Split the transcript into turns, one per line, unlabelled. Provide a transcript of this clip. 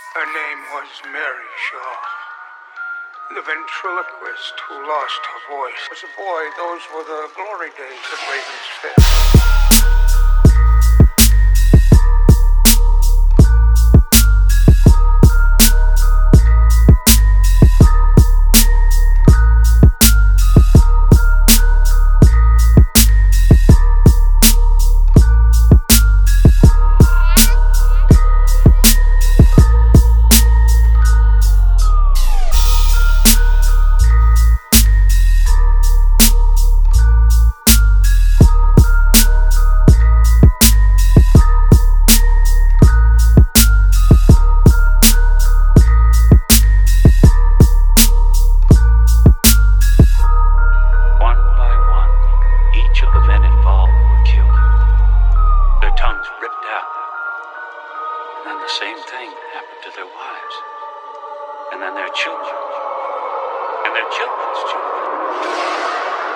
Her name was Mary Shaw. The ventriloquist who lost her voice was a boy. Those were the glory days of Raven's Fist. And then their children, and their children's children.